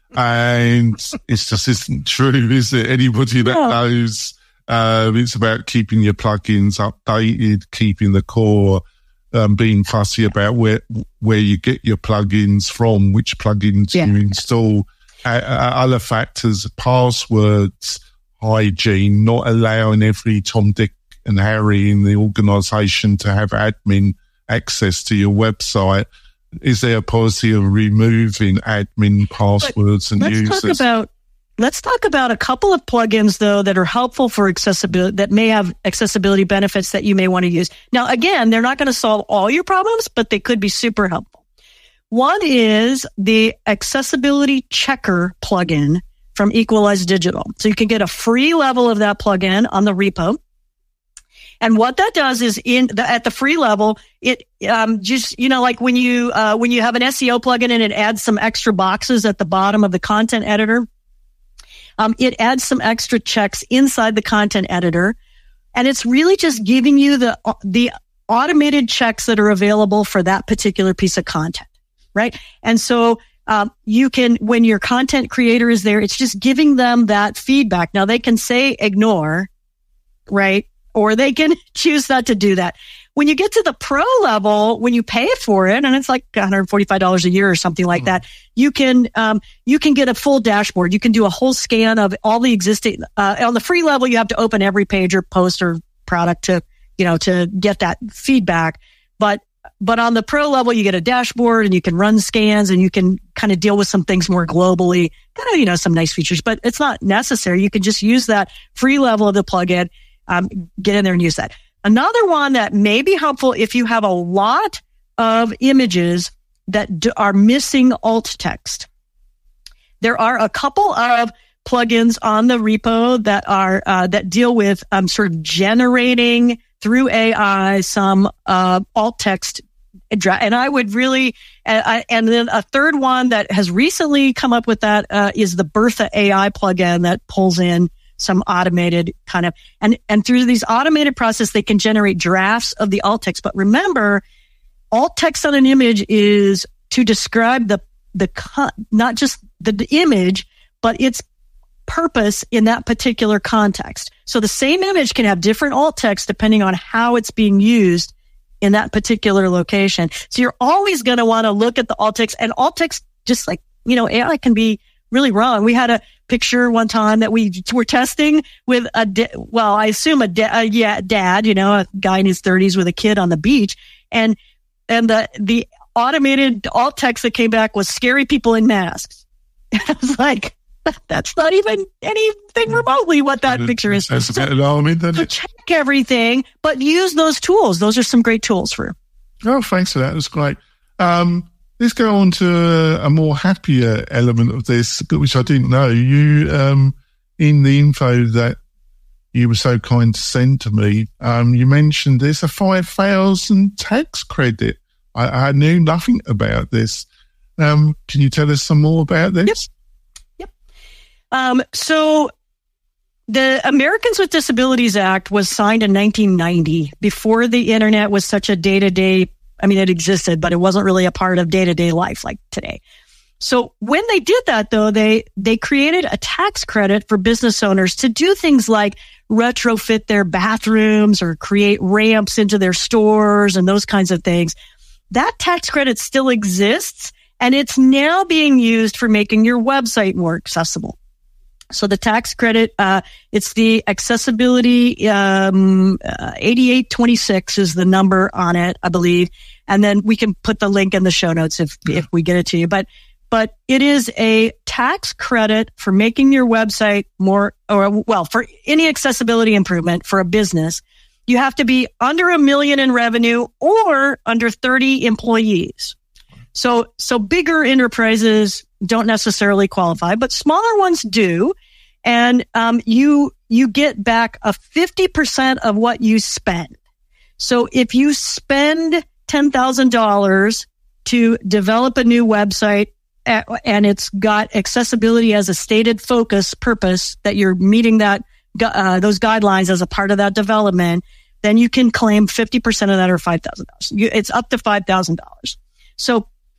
And it just isn't true, is it? Anybody that knows, it's about keeping your plugins updated, keeping the core, being fussy about where you get your plugins from, which plugins you install, other factors, passwords, hygiene, not allowing every Tom, Dick and Harry in the organisation to have admin access to your website. Is there a policy of removing admin passwords and users? Let's talk about a couple of plugins, though, that are helpful for accessibility, that may have accessibility benefits that you may want to use. Now, again, they're not going to solve all your problems, but they could be super helpful. One is the Accessibility Checker plugin from Equalize Digital. So you can get a free level of that plugin on the repo. And what that does is at the free level, it, just, like when you have an SEO plugin and it adds some extra boxes at the bottom of the content editor, it adds some extra checks inside the content editor. And it's really just giving you the automated checks that are available for that particular piece of content, right? And so, you can, when your content creator is there, it's just giving them that feedback. Now they can say ignore, right? Or they can choose not to do that. When you get to the pro level, when you pay for it, and it's like $145 a year or something like that, you can get a full dashboard. You can do a whole scan of all the existing, on the free level, you have to open every page or post or product to get that feedback. But on the pro level, you get a dashboard and you can run scans and you can kind of deal with some things more globally, some nice features, but it's not necessary. You can just use that free level of the plugin. Get in there and use that. Another one that may be helpful if you have a lot of images that are missing alt text. There are a couple of plugins on the repo that are that deal with sort of generating through AI some alt text. And I would really, and then a third one that has recently come up with that is the Bertha AI plugin that pulls in some automated kind of, and through these automated process, they can generate drafts of the alt text. But remember, alt text on an image is to describe not just the image, but its purpose in that particular context. So the same image can have different alt text depending on how it's being used in that particular location. So you're always going to want to look at the alt text, and alt text, just like, AI can be really wrong. We had a picture one time that we were testing with I assume a dad, a guy in his 30s with a kid on the beach. And the automated alt text that came back was scary people in masks. I was like, that's not even anything remotely what that picture is. That's a bit alarming, doesn't it? Check everything, but use those tools. Those are some great tools for you. Oh, thanks for that. That's great. Let's go on to a more happier element of this, which I didn't know. You, in the info that you were so kind to send to me, you mentioned there's a 5,000 tax credit. I knew nothing about this. Can you tell us some more about this? Yep. So the Americans with Disabilities Act was signed in 1990, before the internet was such a day-to-day. I mean, it existed, but it wasn't really a part of day-to-day life like today. So when they did that, though, they created a tax credit for business owners to do things like retrofit their bathrooms or create ramps into their stores and those kinds of things. That tax credit still exists, and it's now being used for making your website more accessible. So the tax credit, it's the accessibility, 8826 is the number on it, I believe. And then we can put the link in the show notes if we get it to you. But it is a tax credit for making your website for any accessibility improvement for a business. You have to be under $1 million in revenue or under 30 employees. So bigger enterprises don't necessarily qualify, but smaller ones do. And, you get back a 50% of what you spend. So if you spend $10,000 to develop a new website and it's got accessibility as a stated purpose that you're meeting that, those guidelines as a part of that development, then you can claim 50% of that, or $5,000. It's up to $5,000. So,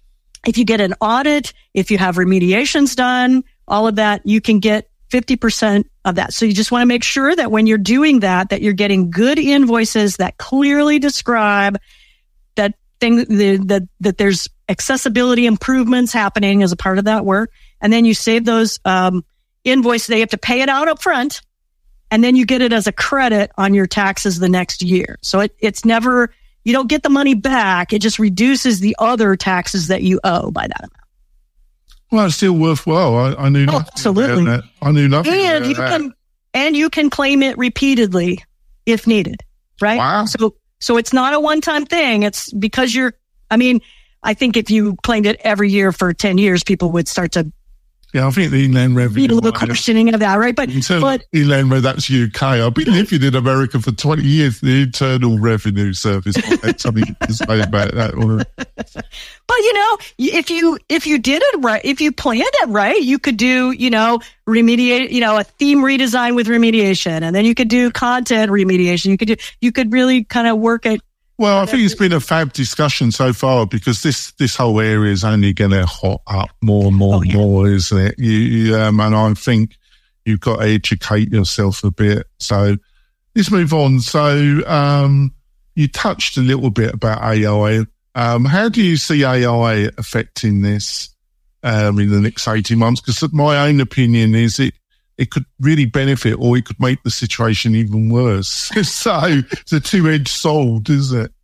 if you get an audit, if you have remediations done, all of that, you can get 50% of that. So you just want to make sure that when you're doing that, that you're getting good invoices that clearly describe that thing, that there's accessibility improvements happening as a part of that work. And then you save those invoices. They have to pay it out up front, and then you get it as a credit on your taxes the next year. So it's never, you don't get the money back. It just reduces the other taxes that you owe by that amount. Well, it's still worthwhile. I knew nothing absolutely. about that. I knew nothing about that. And you can claim it repeatedly if needed, right? Wow. So it's not a one-time thing. It's because I think if you claimed it every year for 10 years, people would start to I think the Inland Revenue. Need a little questioning of that, right? But Inland Revenue, that's UK. I've been living in America for 20 years. The Internal Revenue Service. Something to say about that. But if you did it right, if you planned it right, you could do remediate, a theme redesign with remediation, and then you could do content remediation. You could really kind of work it. Well, I think it's been a fab discussion so far, because this whole area is only going to hot up more and more, isn't it? And I think you've got to educate yourself a bit. So let's move on. So you touched a little bit about AI. How do you see AI affecting this in the next 18 months? Because my own opinion is it could really benefit, or it could make the situation even worse. So it's a two-edged sword, isn't it?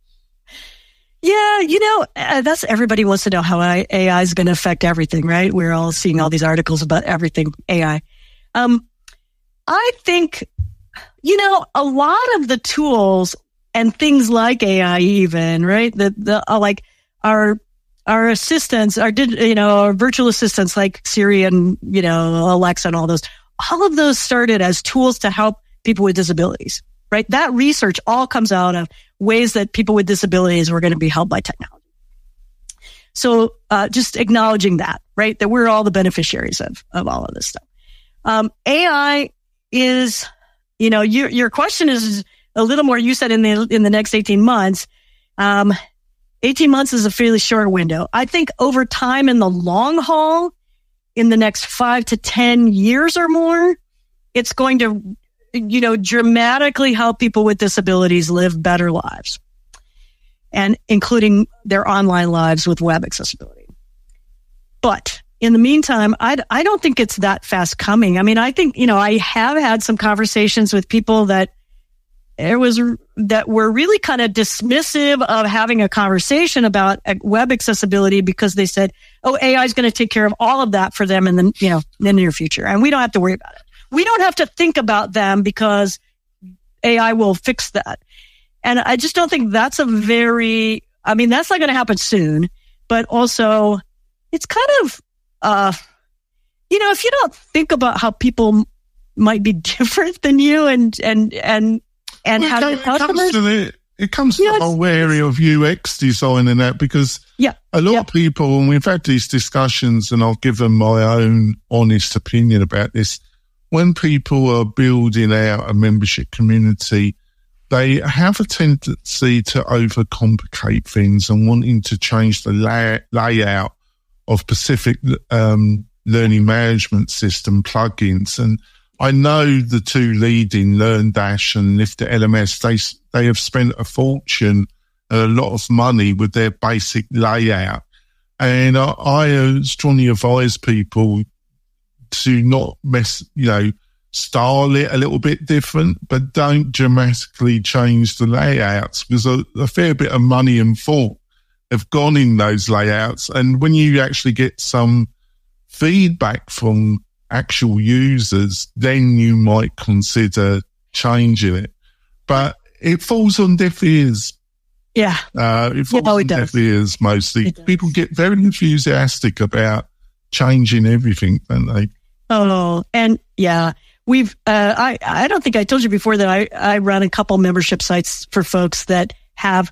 Yeah, that's, everybody wants to know how AI is going to affect everything, right? We're all seeing all these articles about everything AI. I think, a lot of the tools and things like AI, even, right? Like our assistants, our virtual assistants like Siri and, Alexa and all of those started as tools to help people with disabilities, right? That research all comes out of ways that people with disabilities were going to be helped by technology. So just acknowledging that, right? That we're all the beneficiaries of all of this stuff. AI is, your question is a little more, you said in the next 18 months. 18 months is a fairly short window. I think over time, in the long haul, in the next 5 to 10 years or more, it's going to, dramatically help people with disabilities live better lives, and including their online lives with web accessibility. But in the meantime, I don't think it's that fast coming. I think, I have had some conversations with people that were really kind of dismissive of having a conversation about web accessibility, because they said, "Oh, AI is going to take care of all of that for them in the near future, and we don't have to worry about it. We don't have to think about them because AI will fix that." And I just don't think that's that's not going to happen soon. But also, it's kind of, if you don't think about how people might be different than you and how your customers. It comes to the whole area of UX design and that, because a lot of people, and we've had these discussions, and I'll give them my own honest opinion about this. When people are building out a membership community, they have a tendency to overcomplicate things and wanting to change the layout of specific learning management system plugins. And I know the two leading, LearnDash and Lifter LMS, they have spent a fortune and a lot of money with their basic layout. And I strongly advise people to not style it a little bit different, but don't dramatically change the layouts, because a fair bit of money and thought have gone in those layouts. And when you actually get some feedback from actual users, then you might consider changing it. But it falls on deaf ears. Yeah. It falls on deaf ears mostly. People get very enthusiastic about changing everything, don't they? Oh, and we've, I don't think I told you before that I run a couple membership sites for folks that have,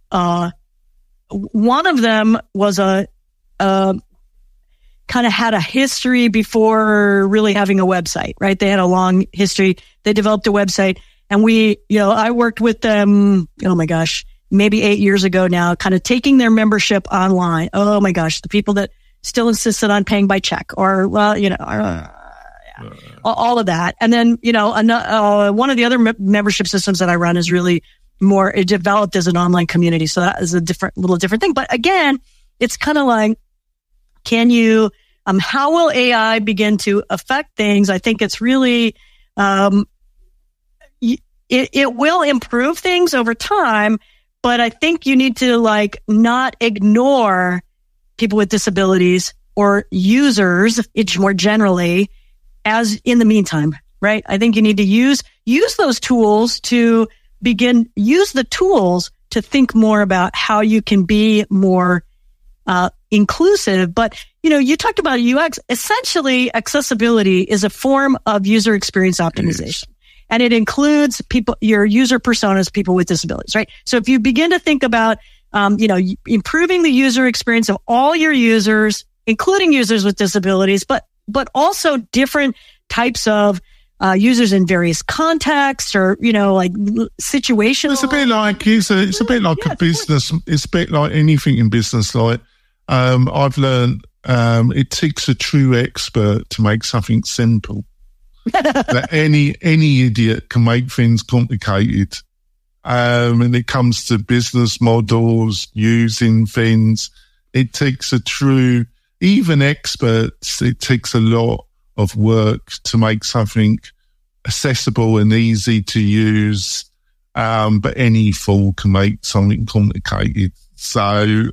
one of them was kind of had a history before really having a website, right? They had a long history. They developed a website, and I worked with them, maybe 8 years ago now, kind of taking their membership online. Oh my gosh, the people that still insisted on paying by check or, all of that. And then, one of the other membership systems that I run is really more developed as an online community. So that is a little different thing. But again, it's kind of like, can you, how will AI begin to affect things? I think it's really, it will improve things over time, but I think you need to not ignore people with disabilities or users, more generally, as in the meantime, right? I think you need to use those tools to use the tools to think more about how you can be more inclusive. But, you talked about UX. Essentially, accessibility is a form of user experience optimization. And it includes your user personas, people with disabilities, right? So if you begin to think about, improving the user experience of all your users, including users with disabilities, but also different types of users in various contexts or, situations. It's a bit like, it's a bit like a business. It's a bit like anything in business. Like, I've learned, it takes a true expert to make something simple. That any idiot can make things complicated. And it comes to business models, using things. It takes even experts, it takes a lot of work to make something accessible and easy to use. But any fool can make something complicated. So,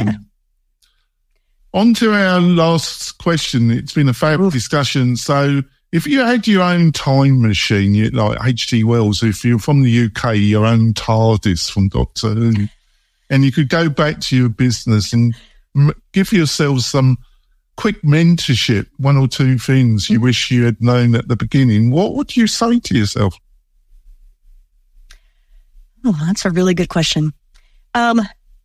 on to our last question. It's been a fabulous discussion. So, if you had your own time machine, like H.G. Wells, if you're from the UK, your own TARDIS from Doctor Who, and you could go back to your business and give yourself some quick mentorship, one or two things you wish you had known at the beginning, what would you say to yourself? Oh, that's a really good question. What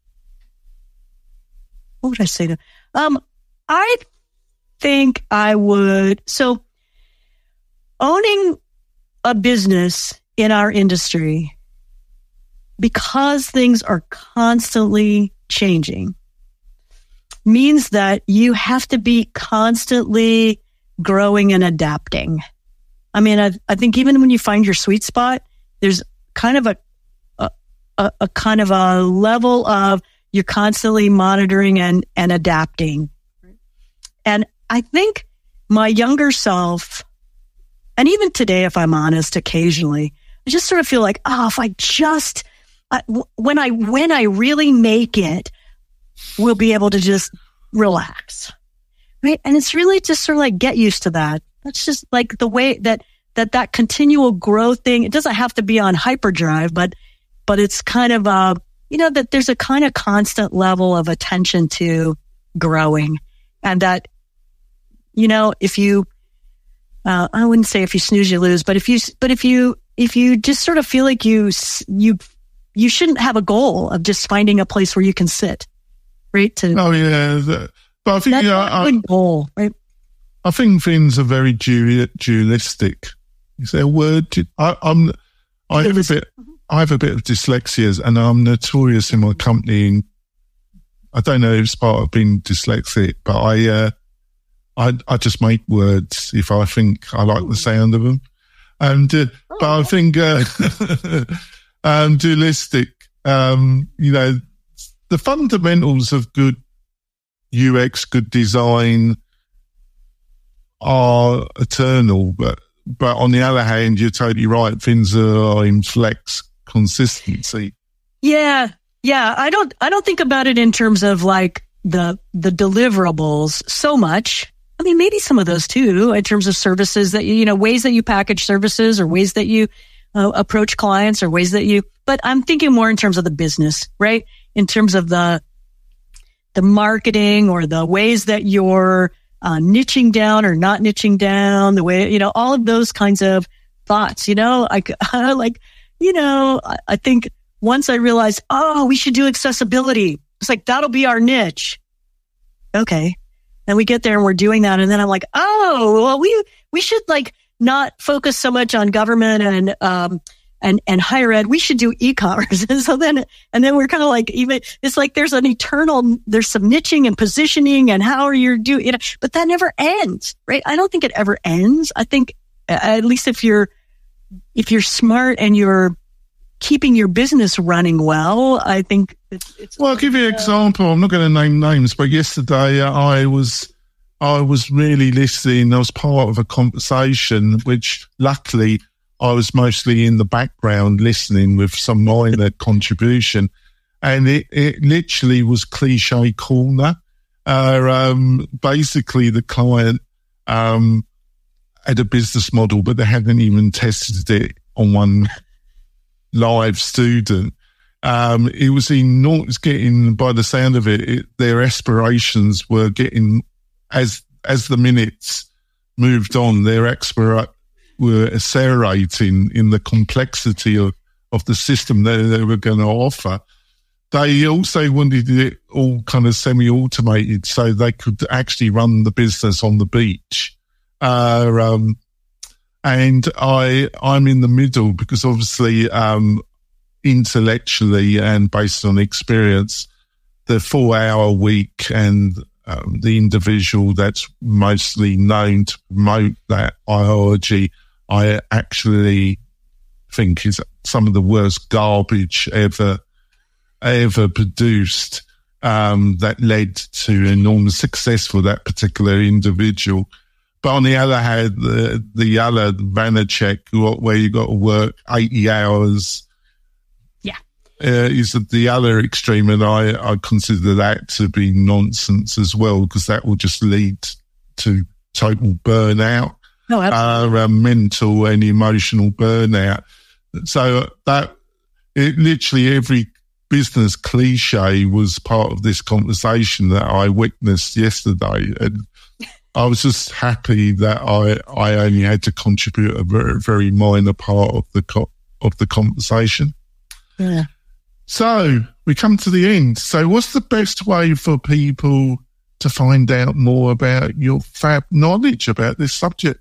would I say to? I think I would. So, owning a business in our industry, because things are constantly changing, means that you have to be constantly growing and adapting. I mean, I think even when you find your sweet spot, there's kind of a kind of a level of you're constantly monitoring and adapting. And I think my younger self, and even today, if I'm honest, occasionally, I just sort of feel like, if I just, when I really make it, we'll be able to just relax, right? And it's really just sort of like get used to that. That's just like the way that continual growth thing. It doesn't have to be on hyperdrive, but it's kind of that there's a kind of constant level of attention to growing, and that if you I wouldn't say if you snooze, you lose, but if you just sort of feel like you shouldn't have a goal of just finding a place where you can sit, right? But I think that's a good goal, right? I think things are very dualistic. Is there a word? I have a bit of dyslexia, and I'm notorious in my company. And I don't know if it's part of being dyslexic, but I just make words if I think I like the sound of them. But I think dualistic, the fundamentals of good UX, good design are eternal, but on the other hand, you're totally right. Things are in flex consistency. Yeah. I don't think about it in terms of like the deliverables so much. I mean, maybe some of those too, in terms of services that ways that you package services, or ways that you approach clients, or ways that but I'm thinking more in terms of the business, right? In terms of the marketing, or the ways that you're niching down or not niching down, the way, all of those kinds of thoughts, I think once I realized, we should do accessibility. It's like, that'll be our niche. Okay. And we get there and we're doing that. And then I'm like, we should like not focus so much on government and higher ed, we should do e-commerce. And so then we're kind of like, even, it's like there's some niching and positioning and how are you doing it, but that never ends, right? I don't think it ever ends. I think at least if you're smart and you're keeping your business running well, I think it's well, I'll give you an example. I'm not going to name names, but yesterday I was really listening. I was part of a conversation, which luckily I was mostly in the background listening with some minor contribution. And it literally was cliche corner. Basically the client, had a business model, but they hadn't even tested it on one live student. It was getting, by the sound of it, their aspirations were getting, as the minutes moved on, their were accelerating in the complexity of the system that they were going to offer. They also wanted it all kind of semi-automated so they could actually run the business on the beach. And I'm in the middle because obviously, intellectually and based on experience, the 4-hour week and the individual that's mostly known to promote that ideology, I actually think is some of the worst garbage ever produced, that led to enormous success for that particular individual. But on the other hand, the other Vanacek, where you got to work 80 hours, is the other extreme, and I consider that to be nonsense as well, because that will just lead to total burnout, mental and emotional burnout. So literally every business cliche was part of this conversation that I witnessed yesterday, and I was just happy that I only had to contribute a very, very minor part of the conversation. Yeah. So we come to the end. So what's the best way for people to find out more about your fab knowledge about this subject?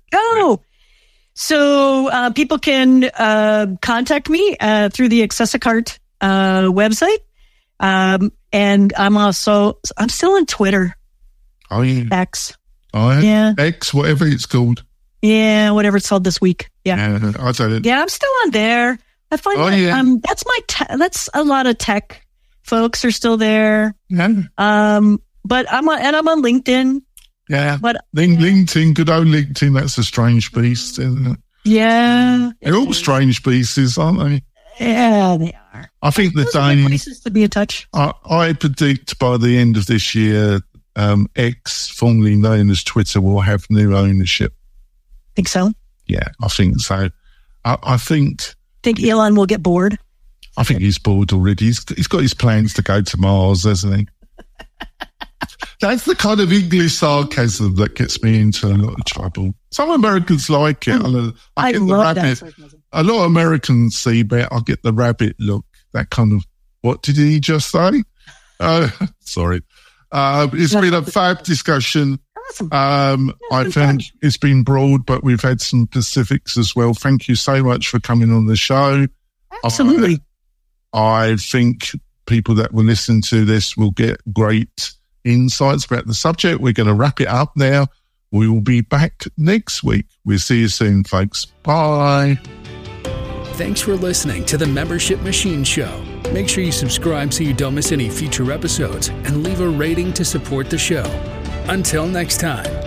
So people can contact me through the Accessicart website. And I'm still on Twitter. Oh, yeah. X. Oh, yeah. X, whatever it's called. Yeah, whatever it's called this week. Yeah. I don't know. Yeah, I'm still on there. I find that's a lot of tech folks are still there. Yeah. But I'm on LinkedIn. Yeah. But LinkedIn, good old LinkedIn, that's a strange beast, isn't it? Yeah. They're all strange beasts, aren't they? Yeah, they are. I think those are good places to be in touch. I predict by the end of this year, X, formerly known as Twitter, will have new ownership. Think so? Yeah, I think so. I think Elon will get bored? I think he's bored already. He's got his plans to go to Mars, hasn't he? That's the kind of English sarcasm that gets me into a lot of trouble. Some Americans like it. I love that sarcasm. A lot of Americans see that. I get the rabbit look. That kind of, what did he just say? Sorry. It's been a fab discussion. Awesome. I found it's been broad, but we've had some specifics as well. Thank you so much for coming on the show. Absolutely. I think people that will listen to this will get great insights about the subject. We're going to wrap it up now. We will be back next week. We'll see you soon, folks. Bye. Thanks for listening to the Membership Machine Show. Make sure you subscribe so you don't miss any future episodes and leave a rating to support the show. Until next time.